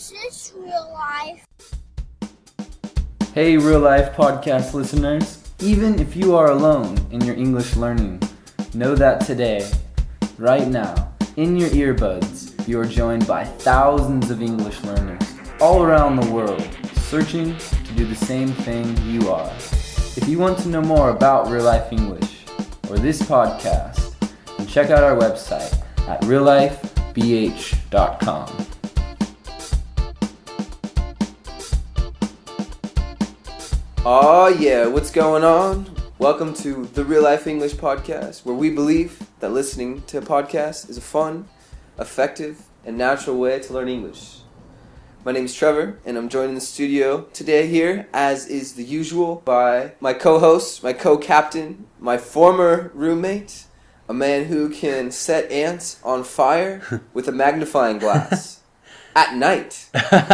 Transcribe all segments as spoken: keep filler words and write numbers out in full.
Is this real life? Hey, real life podcast listeners. Even if you are alone in your English learning, know that today, right now, in your earbuds, you are joined by thousands of English learners all around the world, searching to do the same thing you are. If you want to know more about Real Life English or this podcast, then check out our website at real life b h dot com. Aw yeah, what's going on? Welcome to the Real Life English Podcast, where we believe that listening to a podcast is a fun, effective, and natural way to learn English. My name is Trevor, and I'm joined in the studio today here, as is the usual, by my co-host, my co-captain, my former roommate, a man who can set ants on fire with a magnifying glass at night.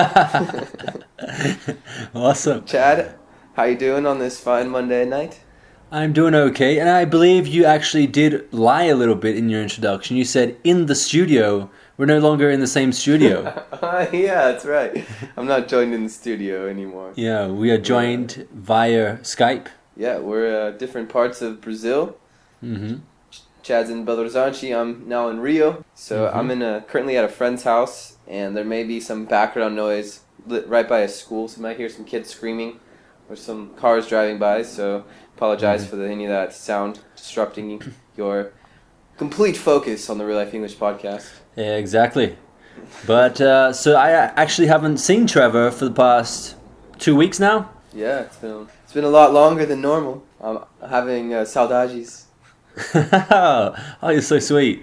Awesome. Chad, how you doing on this fine Monday night? I'm doing okay, and I believe you actually did lie a little bit in your introduction. You said in the studio. We're no longer in the same studio. uh, yeah, that's right. I'm not joined in the studio anymore. Yeah, we are joined yeah. via Skype. Yeah, we're uh, different parts of Brazil. Mm-hmm. Chad's in Belo Horizonte. I'm now in Rio. So mm-hmm. I'm in a, currently at a friend's house, and there may be some background noise right by a school. So you might hear some kids screaming or some cars driving by. So apologize mm-hmm. for the, any of that sound disrupting your complete focus on the Real Life English Podcast. Yeah, exactly. But, uh, so I actually haven't seen Trevor for the past two weeks now. Yeah, it's been, it's been a lot longer than normal. I'm having uh, saudades. Oh, you're so sweet.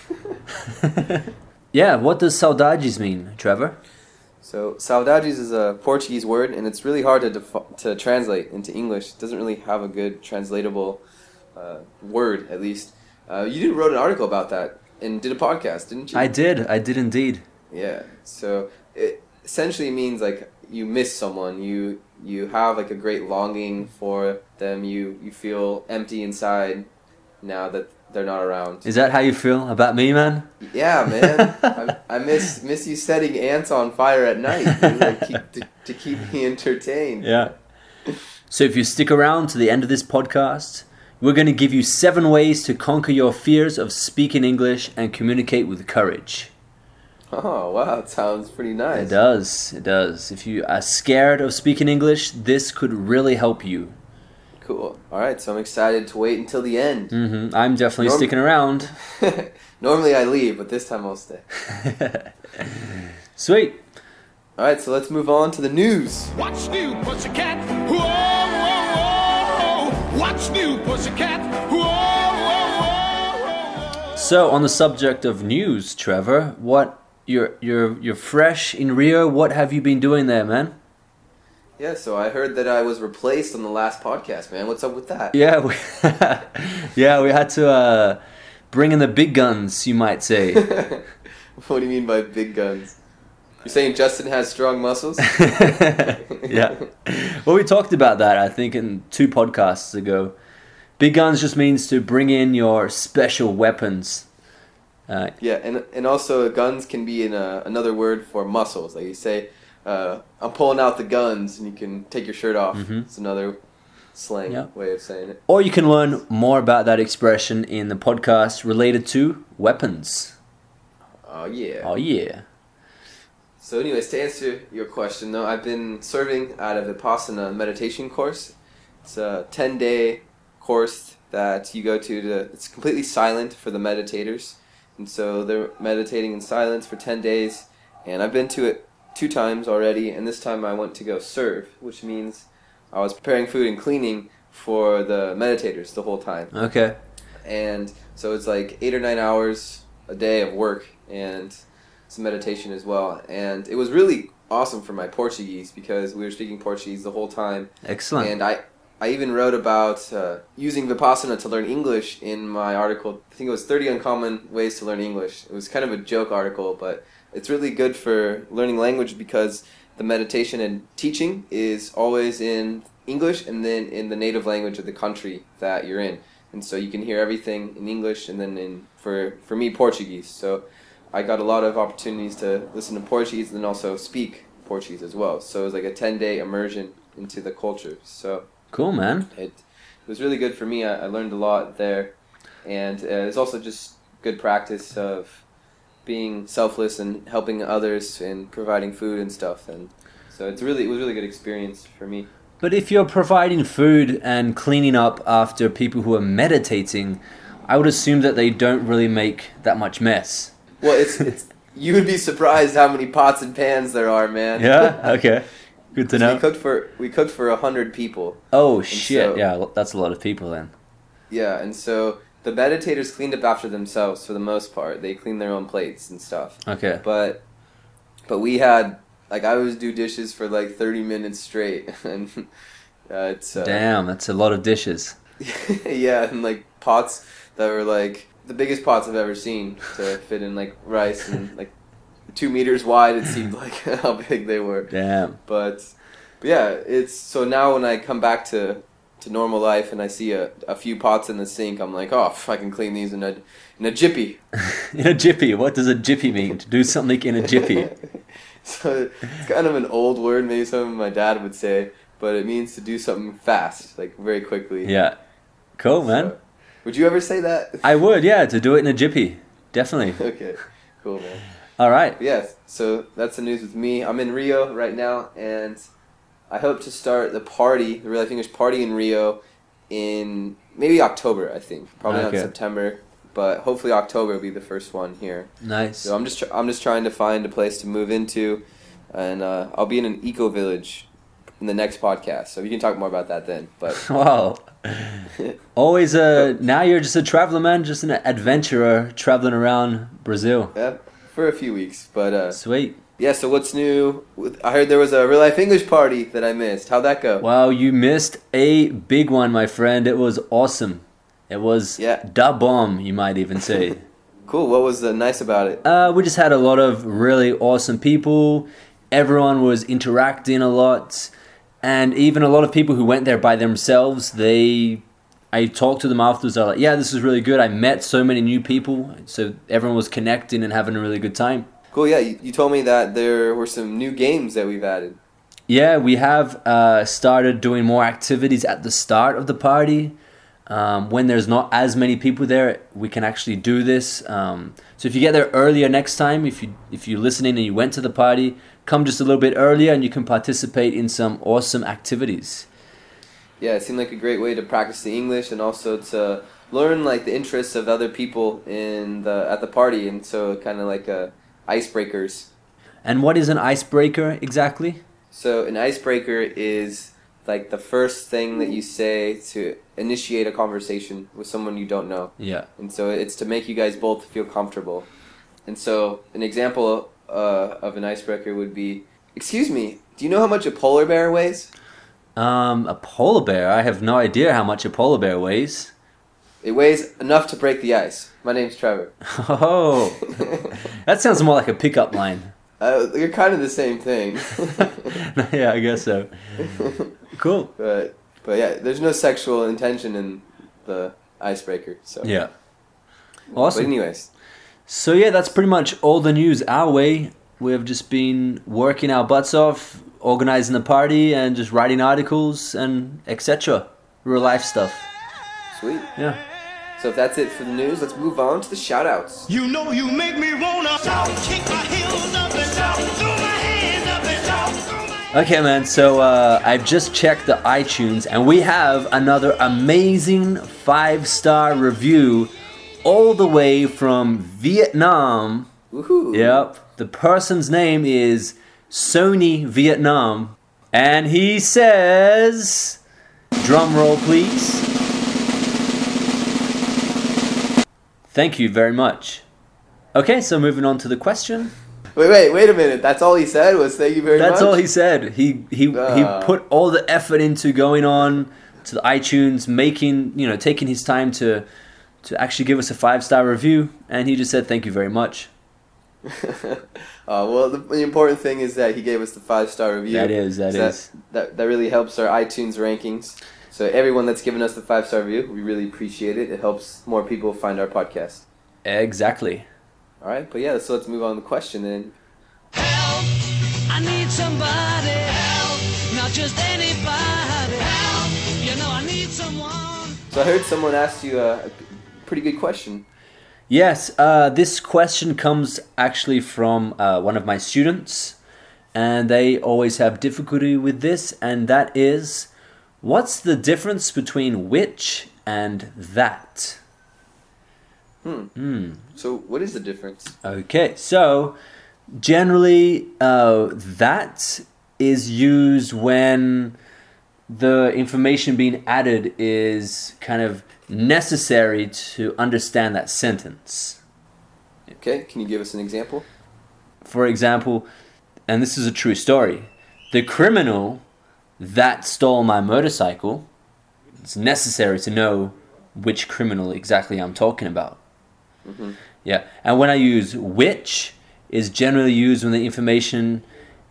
Yeah, what does saudades mean, Trevor? So, saudades is a Portuguese word, and it's really hard to def- to translate into English. It doesn't really have a good translatable uh, word, at least. Uh, you did wrote an article about that and did a podcast, didn't you? I did. I did indeed. Yeah. So it essentially means like you miss someone. You you have like a great longing for them. You you feel empty inside now that they're not around. Is that how you feel about me, man? Yeah, man. I, I miss miss you setting ants on fire at night dude, like keep, to, to keep me entertained. Yeah. So if you stick around to the end of this podcast, we're going to give you seven ways to conquer your fears of speaking English and communicate with courage. Oh, wow. It sounds pretty nice. It does. It does. If you are scared of speaking English, this could really help you. Cool. All right. So I'm excited to wait until the end. Mm-hmm. I'm definitely Norm- sticking around. Normally I leave, but this time I'll stay. Sweet. All right. So let's move on to the news. What's new, pussycat? Whoa, whoa, whoa. What's new, pussycat? Whoa, whoa, whoa. So, on the subject of news, Trevor, what you're you're you're fresh in Rio. What have you been doing there, man? Yeah, so I heard that I was replaced on the last podcast, man. What's up with that? Yeah, we, yeah, we had to uh, bring in the big guns, you might say. What do you mean by big guns? You're saying Justin has strong muscles? Yeah. Well, we talked about that, I think, in two podcasts ago. Big guns just means to bring in your special weapons. Uh, yeah, and and also guns can be in a, another word for muscles. Like you say, uh, I'm pulling out the guns, and you can take your shirt off. Mm-hmm. It's another slang yeah. way of saying it. Or you can learn more about that expression in the podcast related to weapons. Oh, yeah. Oh, yeah. So anyways, to answer your question, though, I've been serving at a Vipassana meditation course. It's a ten-day course that you go to. to it's completely silent for the meditators. And so they're meditating in silence for ten days. And I've been to it two times already. And this time I went to go serve, which means I was preparing food and cleaning for the meditators the whole time. Okay. And so it's like eight or nine hours a day of work and some meditation as well. And it was really awesome for my Portuguese because we were speaking Portuguese the whole time. Excellent. And I, I even wrote about uh, using Vipassana to learn English in my article. I think it was thirty Uncommon Ways to Learn English. It was kind of a joke article, but it's really good for learning language because the meditation and teaching is always in English and then in the native language of the country that you're in. And so you can hear everything in English and then in, for, for me, Portuguese. So I got a lot of opportunities to listen to Portuguese and then also speak Portuguese as well. So it was like a ten-day immersion into the culture. So Cool, man. it, it was really good for me. I, I learned a lot there. And uh, it's also just good practice of being selfless and helping others and providing food and stuff. And so it's really it was a really good experience for me. But if you're providing food and cleaning up after people who are meditating, I would assume that they don't really make that much mess. Well, it's it's you would be surprised how many pots and pans there are, man. Yeah? Okay. Good to So we know. cooked for we cooked for a hundred people. Oh, shit. so- Yeah, that's a lot of people then. Yeah, and so the meditators cleaned up after themselves for the most part. They cleaned their own plates and stuff. Okay. But but we had like I always do dishes for like thirty minutes straight, and uh, it's uh, Damn, that's a lot of dishes. yeah, and like pots that were like the biggest pots I've ever seen to fit in like rice and like two meters wide. It seemed like how big they were. Damn. But, but yeah, it's so now when I come back to, to normal life and I see a, a few pots in the sink, I'm like, oh, I can clean these in a in a jiffy. In a jiffy. What does a jiffy mean? To do something in a jiffy. So it's kind of an old word, maybe something my dad would say, but it means to do something fast, like very quickly. Yeah. Cool, man. So, would you ever say that? I would, yeah, to do it in a jiffy. Definitely. Okay, cool, man. All right. But yes, so that's the news with me. I'm in Rio right now, and I hope to start the party, the Real Life English party in Rio in maybe October, I think. Probably Okay. not September, but hopefully October will be the first one here. Nice. So I'm just tr- I'm just trying to find a place to move into, and uh, I'll be in an eco village in the next podcast. So we can talk more about that then. But Wow. Always a, now you're just a traveler, man, just an adventurer traveling around Brazil. yeah, for a few weeks. But uh, Sweet. yeah, so what's new? With, I heard there was a Real Life English party that I missed. How'd that go? Wow, you missed a big one, my friend. It was awesome. It was Yeah. da bomb, you might even say. Cool. What was uh, nice about it? Uh, we just had a lot of really awesome people. Everyone was interacting a lot. And even a lot of people who went there by themselves, they... I talked to them afterwards. They're like, yeah, this is really good. I met so many new people. So everyone was connecting and having a really good time. Cool. Yeah, you, you told me that there were some new games that we've added. Yeah, we have uh, started doing more activities at the start of the party. Um, when there's not as many people there, we can actually do this. Um, so if you get there earlier next time, if you if you're listening and you went to the party, come just a little bit earlier and you can participate in some awesome activities. Yeah, it seemed like a great way to practice the English and also to learn like the interests of other people in the at the party, and so kind of like uh, icebreakers. And what is an icebreaker exactly? So an icebreaker is like the first thing that you say to initiate a conversation with someone you don't know. Yeah. And so it's to make you guys both feel comfortable. And so an example uh, of an icebreaker would be, excuse me, do you know how much a polar bear weighs? Um, a polar bear? I have no idea how much a polar bear weighs. It weighs enough to break the ice. My name's Trevor. Oh, that sounds more like a pickup line. Uh, you're kind of the same thing. Yeah, I guess so. Cool. But, but yeah, there's no sexual intention in the icebreaker. So. Yeah. But Awesome. anyways. So yeah, that's pretty much all the news our way. We've just been working our butts off, organizing the party, and just writing articles and et cetera. Real life stuff. Sweet. Yeah. So if that's it for the news, let's move on to the shout-outs. You know you make me wanna shout, kick my heels up and shout, throw my hands up and shout, throw my Okay, man. So uh, I've just checked the iTunes, and we have another amazing five-star review, all the way from Vietnam. Woohoo. Yep. The person's name is Sony Vietnam, and he says, drum roll, please. Thank you very much. Okay, so moving on to the question. Wait, wait, wait a minute. That's all he said was thank you very That's much? all he said. He he Ah. he put all the effort into going on to the iTunes, making, you know, taking his time to to actually give us a five-star review, and he just said thank you very much. uh, well, the, the important thing is that he gave us the five-star review. That is, that So is. That, that really helps our iTunes rankings. So everyone that's given us the five-star review, we really appreciate it. It helps more people find our podcast. Exactly. All right, but yeah, so let's move on to the question then. Help! I need somebody. Help! Not just anybody. Help! You know I need someone. So I heard someone asked you a, a pretty good question. Yes, uh, this question comes actually from uh, one of my students, and they always have difficulty with this, and that is, what's the difference between which and that? Hmm. Hmm. So what is the difference? Okay, so generally uh, that is used when the information being added is kind of necessary to understand that sentence. Okay, can you give us an example? For example, and this is a true story, the criminal that stole my motorcycle, it's necessary to know which criminal exactly I'm talking about. Mm-hmm. Yeah, and when I use which is generally used when the information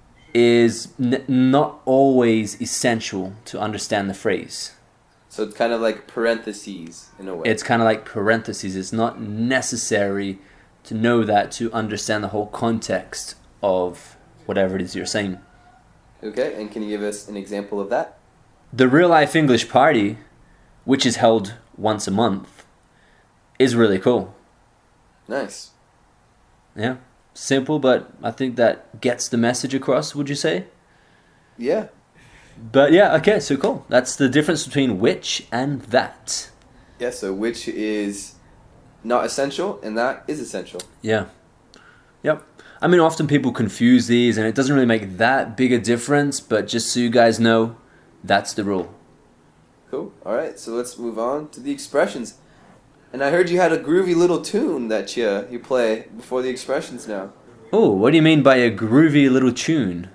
is n- not always essential to understand the phrase. So it's kind of like parentheses in a way. It's kind of like parentheses. It's not necessary to know that to understand the whole context of whatever it is you're saying. Okay, and can you give us an example of that? The Real Life English Party, which is held once a month, is really cool. Nice. Yeah, simple, but I think that gets the message across, would you say? Yeah. But yeah, okay, so cool. That's the difference between which and that. Yeah, so which is not essential and that is essential. Yeah. Yep. I mean, often people confuse these and it doesn't really make that big a difference, but just so you guys know, that's the rule. Cool. All right, so let's move on to the expressions. And I heard you had a groovy little tune that you, you play before the expressions now. Oh, what do you mean by a groovy little tune?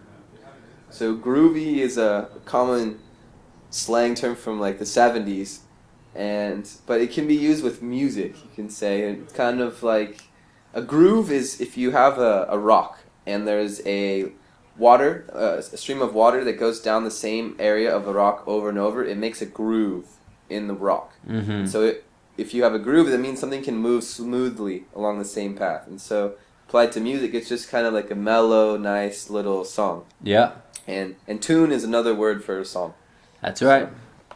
So groovy is a common slang term from like the seventies, and but it can be used with music. You can say it's kind of like a groove is if you have a, a rock and there's a water, uh, a stream of water that goes down the same area of the rock over and over. It makes a groove in the rock. Mm-hmm. So it, if you have a groove, that means something can move smoothly along the same path. And so applied to music, it's just kind of like a mellow, nice little song. Yeah. And and tune is another word for a song. That's right.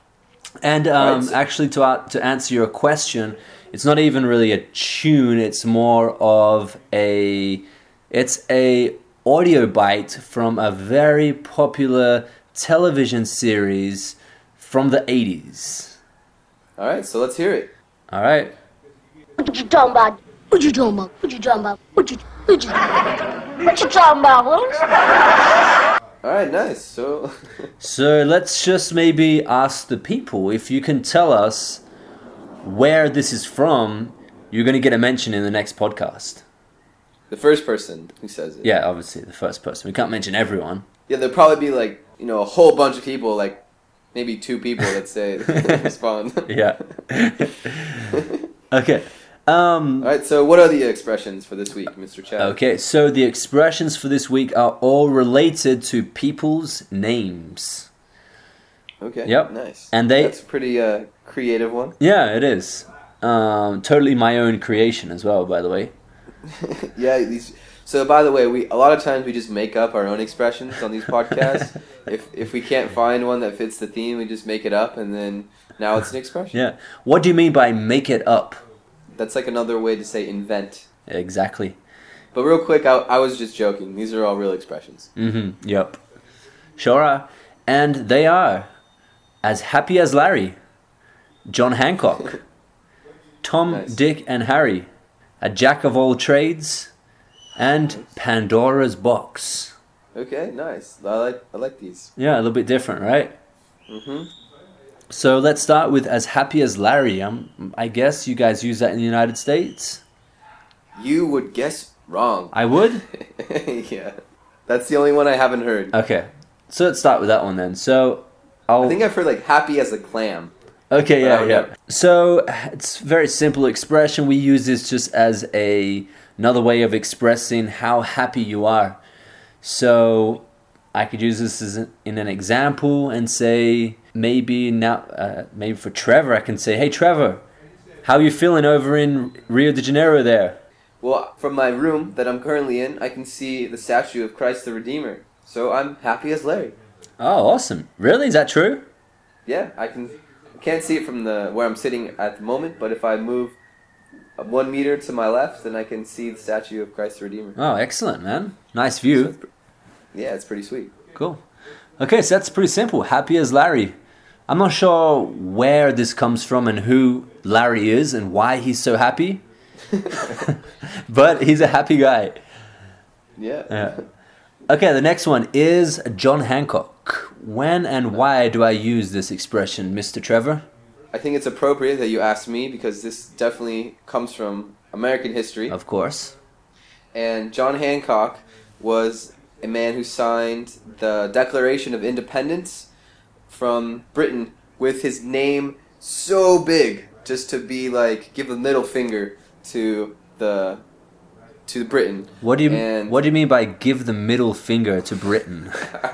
And um, Right, so- actually, to a- to answer your question, it's not even really a tune. It's more of a it's a audio bite from a very popular television series from the eighties. All right, so let's hear it. All right. What you talking about? What you talking about? What you talking about? What you what you what you talking about, Willis? All right, nice. So So let's just maybe ask the people if you can tell us where this is from. You're going to get a mention in the next podcast. the first person who says it. Yeah, obviously the first person. We can't mention everyone. Yeah, there'll probably be like, you know, a whole bunch of people, like maybe two people that say respond. Yeah. Okay. Um, All right, so what are the expressions for this week, Mister Chad? okay, so the expressions for this week are all related to people's names. Okay. Yep. Nice. And they- That's a pretty uh, creative one. Yeah, it is. Um, totally my own creation as well, by the way. Yeah. These. So by the way, we a lot of times we just make up our own expressions on these podcasts. if if we can't find one that fits the theme, we just make it up, and then now it's an expression. Yeah. What do you mean by make it up? That's like another way to say invent. Exactly. But real quick, I, I was just joking. These are all real expressions. Mm-hmm. Yep. Sure are. And they are As Happy as Larry, John Hancock, Tom, Nice. Dick, and Harry, A Jack of All Trades, and Pandora's Box. Okay, nice. I like I like these. Yeah, a little bit different, right? Mm-hmm. So let's start with As Happy as Larry. Um, I guess you guys use that in the United States? You would guess wrong. I would? Yeah. That's the only one I haven't heard. Okay. So let's start with that one then. So I'll... I think I've heard like happy as a clam. Okay, yeah, Oh, yeah. yeah. So it's a very simple expression. We use this just as a another way of expressing how happy you are. So I could use this as an, in an example and say maybe now, uh, maybe for Trevor, I can say, "Hey, Trevor, how you feeling over in Rio de Janeiro there?" Well, from my room that I'm currently in, I can see the statue of Christ the Redeemer. So I'm happy as Larry. Oh, awesome. Really? Is that true? Yeah, I can. I can't see it from the where I'm sitting at the moment, but if I move one meter to my left, then I can see the statue of Christ the Redeemer. Oh, excellent, man. Nice view. Yeah, it's pretty sweet. Cool. Okay, so that's pretty simple. Happy as Larry. I'm not sure where this comes from and who Larry is and why he's so happy. But he's a happy guy. Yeah. Yeah. Okay, the next one is John Hancock. When and why do I use this expression, Mister Trevor? I think it's appropriate that you ask me because this definitely comes from American history. Of course. And John Hancock was a man who signed the Declaration of Independence from Britain with his name so big, just to be like, give the middle finger to the to Britain. What do you and What do you mean by give the middle finger to Britain?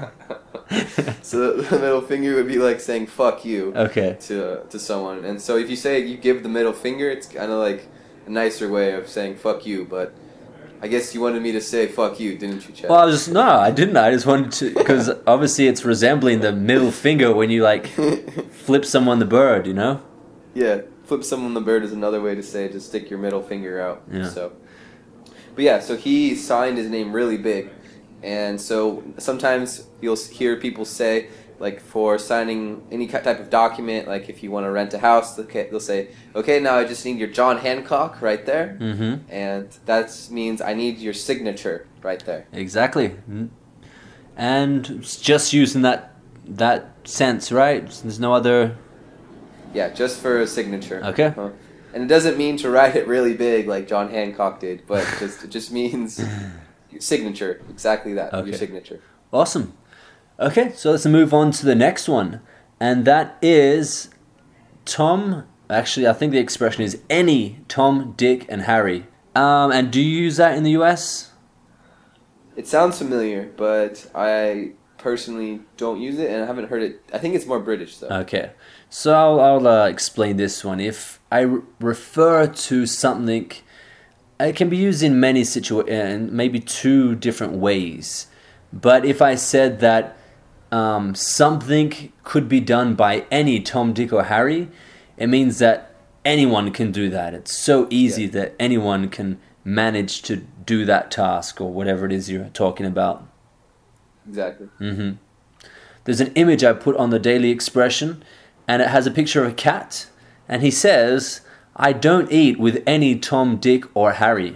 So the middle finger would be like saying "fuck you" Okay. to to someone. And so if you say you give the middle finger, it's kind of like a nicer way of saying "fuck you." But I guess you wanted me to say "fuck you," didn't you, Chad? Well, I was just no, I didn't. I just wanted to because obviously it's resembling the middle finger when you like flip someone the bird, you know. Yeah, flip someone the bird is another way to say just stick your middle finger out. Yeah. So, but yeah, so he signed his name really big, and so sometimes you'll hear people say, like, for signing any ki- type of document, like if you want to rent a house, they'll ca- they'll say, okay, now I just need your John Hancock right there, Mm-hmm. and that means I need your signature right there. Exactly. Mm. And it's just using that that sense, right? There's no other. Yeah, just for a signature. Okay. Huh. And it doesn't mean to write it really big like John Hancock did, but just it just means your signature. Exactly that. Okay. Your signature. Awesome. Okay, so let's move on to the next one, and that is Tom. Actually, I think the expression is any Tom, Dick, and Harry. Um, and do you use that in the U S? It sounds familiar, but I personally don't use it, and I haven't heard it. I think it's more British though. Okay, so I'll, I'll uh, explain this one. If I re- refer to something, it can be used in many situations, maybe two different ways. But if I said that um, something could be done by any Tom, Dick, or Harry, it means that anyone can do that. It's so easy Yeah. that anyone can manage to do that task or whatever it is you're talking about. Exactly. hmm There's an image I put on the Daily Expression, and it has a picture of a cat, and he says, "I don't eat with any Tom, Dick, or Harry."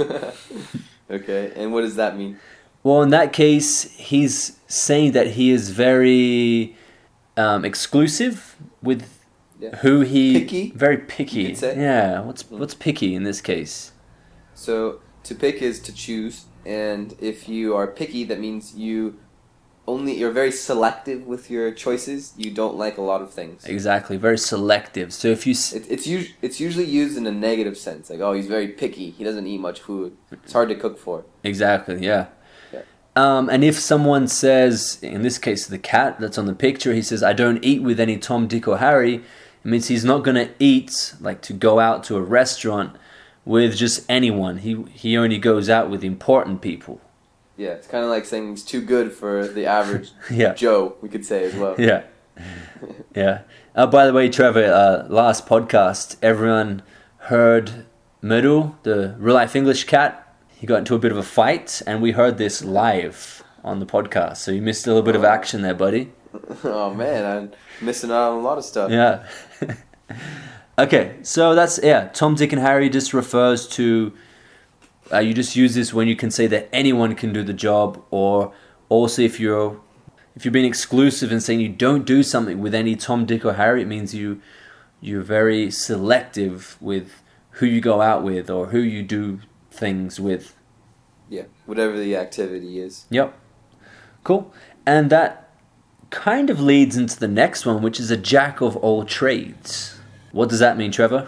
Okay, and what does that mean? Well, in that case, he's saying that he is very um, exclusive with Yeah. who he... Picky, Very picky. you could say. Yeah, what's what's picky in this case? So to pick is to choose, and if you are picky, that means you only you're very selective with your choices. You don't like a lot of things. Exactly, very selective. So if you... s- It, it's us- it's usually used in a negative sense, like, oh, he's very picky. He doesn't eat much food. It's hard to cook for. Exactly, yeah. Yeah. Um, and if someone says, in this case, the cat that's on the picture, he says, "I don't eat with any Tom, Dick, or Harry," it means he's not going to eat, like to go out to a restaurant with just anyone. He he only goes out with important people. Yeah, it's kind of like saying he's too good for the average Yeah. Joe, we could say as well. Yeah. Yeah. Uh, by the way, Trevor, uh, last podcast, everyone heard Myrtle, the real life English cat. He got into a bit of a fight, and we heard this live on the podcast. So you missed a little bit of action there, buddy. Oh man, I'm missing out on a lot of stuff. Yeah. Okay, so that's, yeah, Tom, Dick, and Harry just refers to, uh, you just use this when you can say that anyone can do the job, or also if you're, if you're being exclusive and saying you don't do something with any Tom, Dick, or Harry, it means you, you're very selective with who you go out with or who you do things with. Yeah, whatever the activity is. Yep. Cool. And that kind of leads into the next one, which is a jack of all trades. What does that mean, Trevor?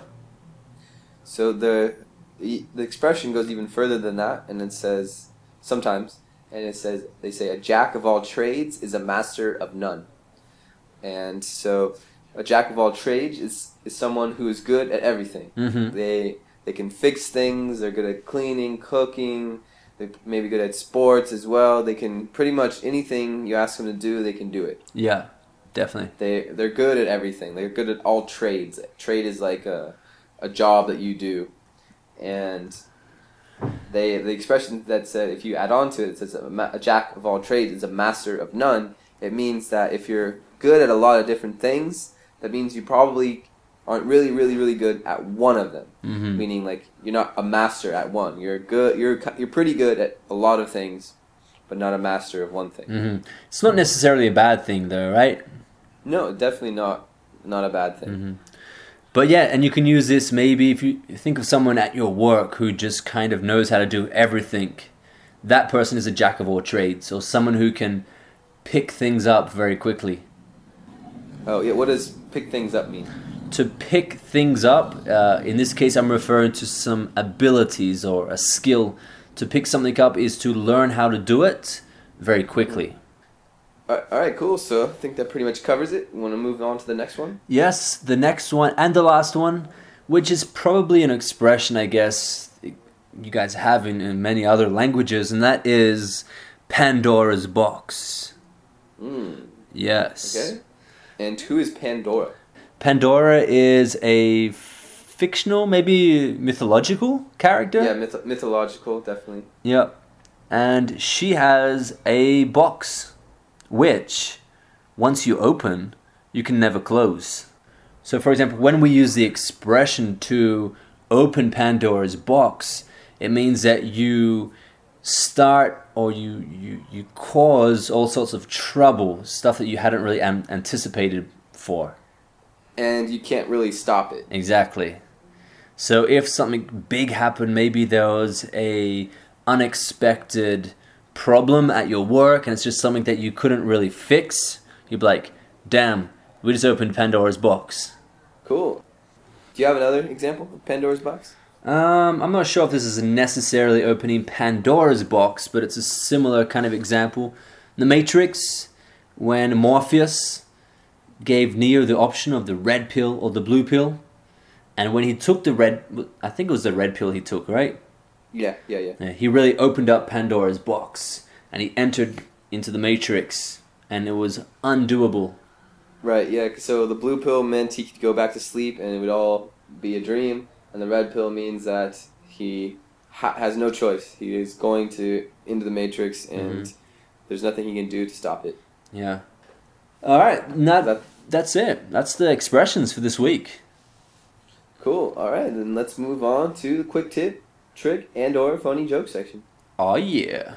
So the the expression goes even further than that, and it says sometimes, and it says they say a jack of all trades is a master of none. And so a jack of all trades is is someone who is good at everything. Mm-hmm. They they can fix things. They're good at cleaning, cooking. They're maybe good at sports as well. They can pretty much anything you ask them to do, they can do it. Yeah, definitely. They they're good at everything. They're good at all trades. Trade is like a a job that you do, and they the expression that said if you add on to it, it says a, ma- a jack of all trades is a master of none. It means that if you're good at a lot of different things, that means you probably aren't really, really, really good at one of them. Mm-hmm. Meaning, like, you're not a master at one. You're good. You're you're pretty good at a lot of things, but not a master of one thing. Mm-hmm. It's not necessarily a bad thing, though, right? No, definitely not. Not a bad thing. Mm-hmm. But yeah, and you can use this maybe if you think of someone at your work who just kind of knows how to do everything. That person is a jack of all trades, or someone who can pick things up very quickly. Oh yeah. What does pick things up mean? To pick things up, uh, in this case I'm referring to some abilities or a skill. To pick something up is to learn how to do it very quickly. All right, cool. So I think that pretty much covers it. You want to move on to the next one? Yes, the next one and the last one, which is probably an expression I guess you guys have in, in many other languages, and that is Pandora's box. Mm. Yes. Okay. And who is Pandora? Pandora is a fictional, maybe mythological character. Yeah, myth- mythological, definitely. Yep. And she has a box, which, once you open, you can never close. So, for example, when we use the expression to open Pandora's box, it means that you start or you, you, you cause all sorts of trouble, stuff that you hadn't really am- anticipated for. And you can't really stop it. Exactly. So if something big happened, maybe there was a unexpected problem at your work and it's just something that you couldn't really fix, you'd be like, damn, we just opened Pandora's box. Cool. Do you have another example of Pandora's box? Um, I'm not sure if this is necessarily opening Pandora's box, but it's a similar kind of example. In The Matrix, when Morpheus gave Neo the option of the red pill or the blue pill, and when he took the red, I think it was the red pill he took, right? Yeah, yeah, yeah. Yeah, he really opened up Pandora's box, and he entered into the Matrix, and it was undoable. Right, yeah, so the blue pill meant he could go back to sleep and it would all be a dream, and the red pill means that he ha- has no choice. He is going to into the Matrix, and Mm-hmm. there's nothing he can do to stop it. Yeah. All right, now That- that's it. That's the expressions for this week. Cool, alright, then let's move on to the quick tip, trick, and or funny joke section. Oh yeah.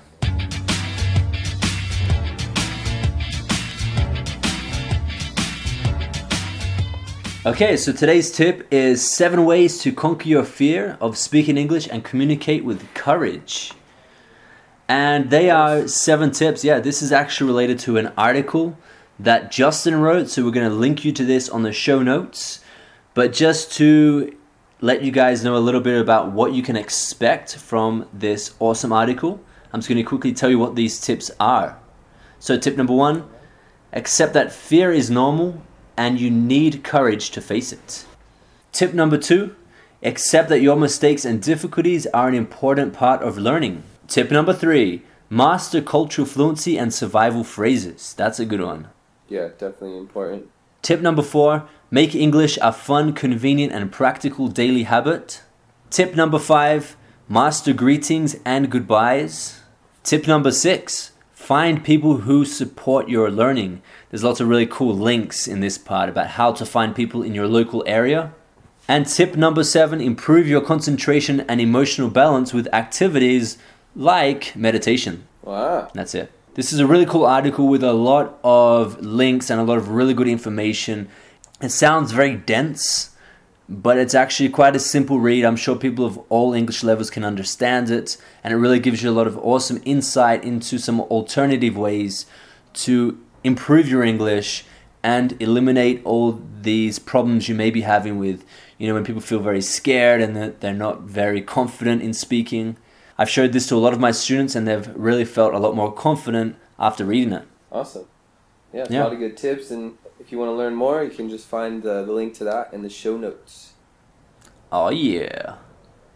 Okay, so today's tip is seven ways to conquer your fear of speaking English and communicate with courage. And they are seven tips. Yeah, this is actually related to an article that Justin wrote, so we're going to link you to this on the show notes. But just to let you guys know a little bit about what you can expect from this awesome article, I'm just going to quickly tell you what these tips are. So tip number one, accept that fear is normal and you need courage to face it. Tip number two, accept that your mistakes and difficulties are an important part of learning. Tip number three, master cultural fluency and survival phrases. That's a good one. Yeah, definitely important. Tip number four, make English a fun, convenient, and practical daily habit. Tip number five, master greetings and goodbyes. Tip number six, find people who support your learning. There's lots of really cool links in this part about how to find people in your local area. And tip number seven, improve your concentration and emotional balance with activities like meditation. Wow. That's it. This is a really cool article with a lot of links and a lot of really good information. It sounds very dense, but it's actually quite a simple read. I'm sure people of all English levels can understand it, and it really gives you a lot of awesome insight into some alternative ways to improve your English and eliminate all these problems you may be having with, you know, when people feel very scared and that they're not very confident in speaking. I've showed this to a lot of my students and they've really felt a lot more confident after reading it. Awesome. Yeah, it's Yeah. a lot of good tips, and if you want to learn more, you can just find the, the link to that in the show notes. Oh yeah.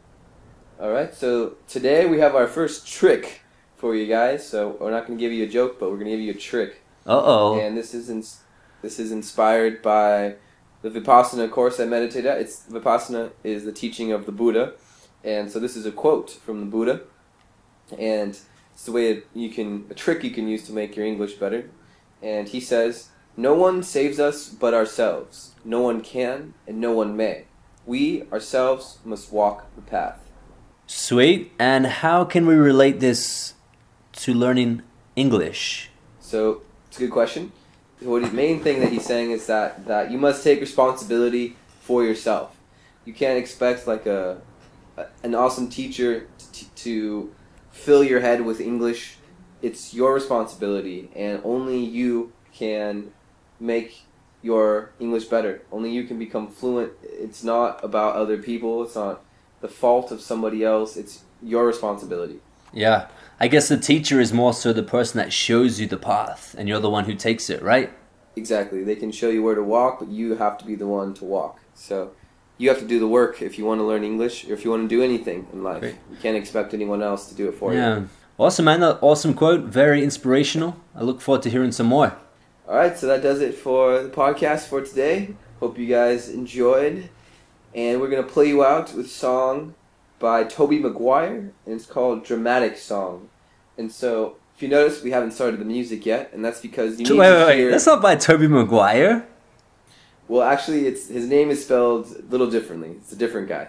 All right, so today we have our first trick for you guys. So we're not going to give you a joke, but we're going to give you a trick. Uh-oh. And this is ins- this is inspired by the Vipassana course I meditate at. It's Vipassana is the teaching of the Buddha, and so this is a quote from the Buddha, and it's the way you can a trick you can use to make your English better. And he says, "No one saves us but ourselves. No one can, and no one may. We ourselves must walk the path." Sweet. And how can we relate this to learning English? So it's a good question. What the main thing that he's saying is that, that you must take responsibility for yourself. You can't expect like a, a an awesome teacher to, to fill your head with English. It's your responsibility, and only you can make your English better. Only you can become fluent. It's not about other people. It's not the fault of somebody else. It's your responsibility. Yeah. I guess the teacher is more so the person that shows you the path, and you're the one who takes it, right? Exactly. They can show you where to walk, but you have to be the one to walk. So you have to do the work if you want to learn English, or if you want to do anything in life. Great. You can't expect anyone else to do it for you. Yeah. Awesome, man. Awesome quote. Very inspirational. I look forward to hearing some more. All right, so that does it for the podcast for today. Hope you guys enjoyed. And we're going to play you out with a song by Tobey Maguire, and it's called Dramatic Song. And so, if you notice, we haven't started the music yet, and that's because you need Wait, to wait, wait. hear... That's not by Tobey Maguire. Well, actually, it's his name is spelled a little differently. It's a different guy.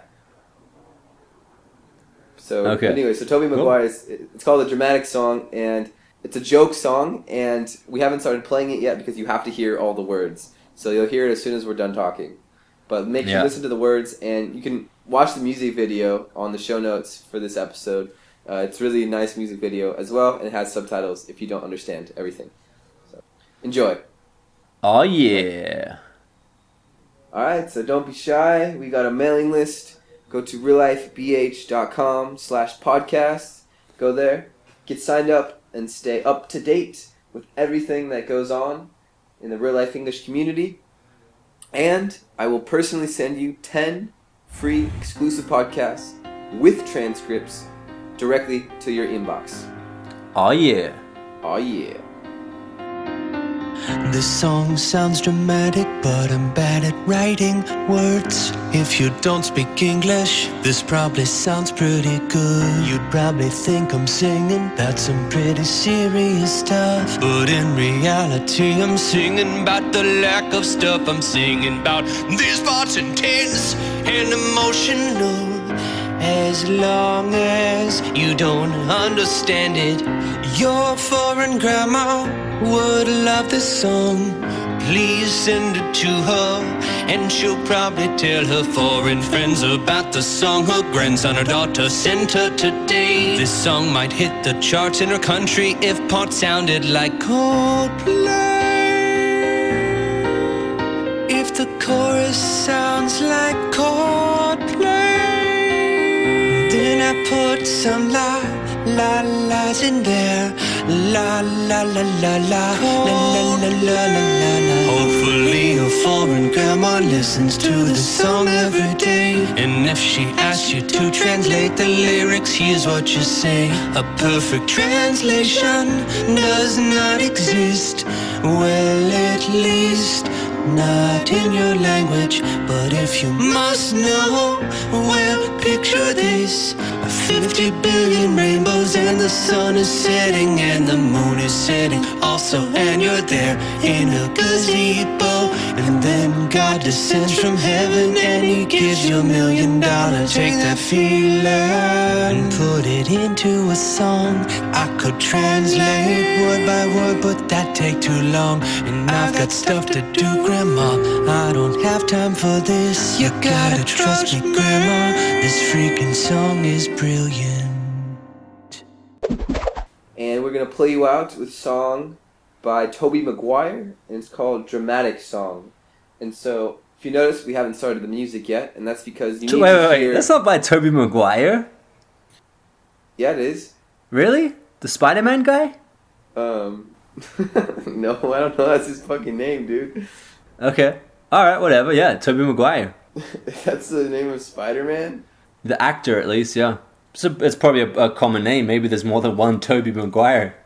So, Okay. anyway, so Tobey Maguire, is, it's called a Dramatic Song, and it's a joke song, and we haven't started playing it yet because you have to hear all the words. So you'll hear it as soon as we're done talking. But make sure Yeah. you listen to the words, and you can watch the music video on the show notes for this episode. Uh, it's really a nice music video as well, and it has subtitles if you don't understand everything. So, enjoy. Oh, yeah. Alright, so don't be shy. We got a mailing list. Go to reallifebh.com slash podcast. Go there, get signed up, and stay up to date with everything that goes on in the Real Life English community. And I will personally send you ten free exclusive podcasts with transcripts directly to your inbox. Oh, yeah. Oh yeah. This song sounds dramatic, but I'm bad at writing words. If you don't speak English, this probably sounds pretty good. You'd probably think I'm singing about some pretty serious stuff, but in reality I'm singing about the lack of stuff. I'm singing about these parts intense and emotional. As long as you don't understand it, your foreign grandma would love this song. Please send it to her, and she'll probably tell her foreign friends about the song her grandson or daughter sent her today. This song might hit the charts in her country if parts sounded like Coldplay. If the chorus sounds like Coldplay, then I put some la la la's in there. La la la la la la la la la la la. Hopefully your foreign grandma listens to the song every day, and if she asks you to translate the lyrics, here's what you say. A perfect translation does not exist. Well, at least not in your language. But if you must know, well, picture this. Fifty billion rainbows, and the sun is setting and the moon is setting also, and you're there in a gazebo, and then God descends from heaven and he gives you a million dollars. Take that feeling and put it into a song. I could translate word by word, but that'd take too long, and I've got stuff to do, Grandma. I don't have time for this. You gotta trust me, Grandma. This freaking song is brilliant. And we're going to play you out with a song by Tobey Maguire, and it's called Dramatic Song. And so, if you notice, we haven't started the music yet, and that's because you need Wait, to wait, wait. hear... That's not by Tobey Maguire. Yeah, it is. Really? The Spider-Man guy? Um, no, I don't know. That's his fucking name, dude. Okay. Alright, whatever. Yeah, Tobey Maguire. That's the name of Spider-Man? The actor, at least, yeah. it's, a, it's probably a, a common name. Maybe there's more than one Toby Maguire.